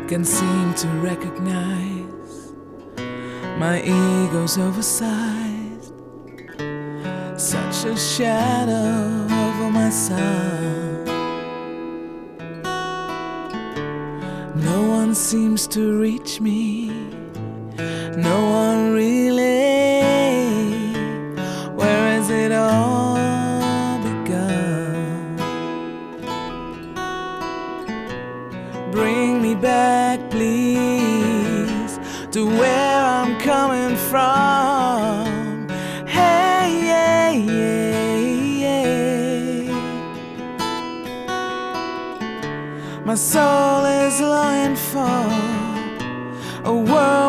can seem to recognize my ego's oversized, such a shadow over my sound. No one seems to reach me, no one really. Where has it all begun? Bring me back, please, to where I'm coming from. Hey, yeah, yeah, yeah. My soul is longing for a world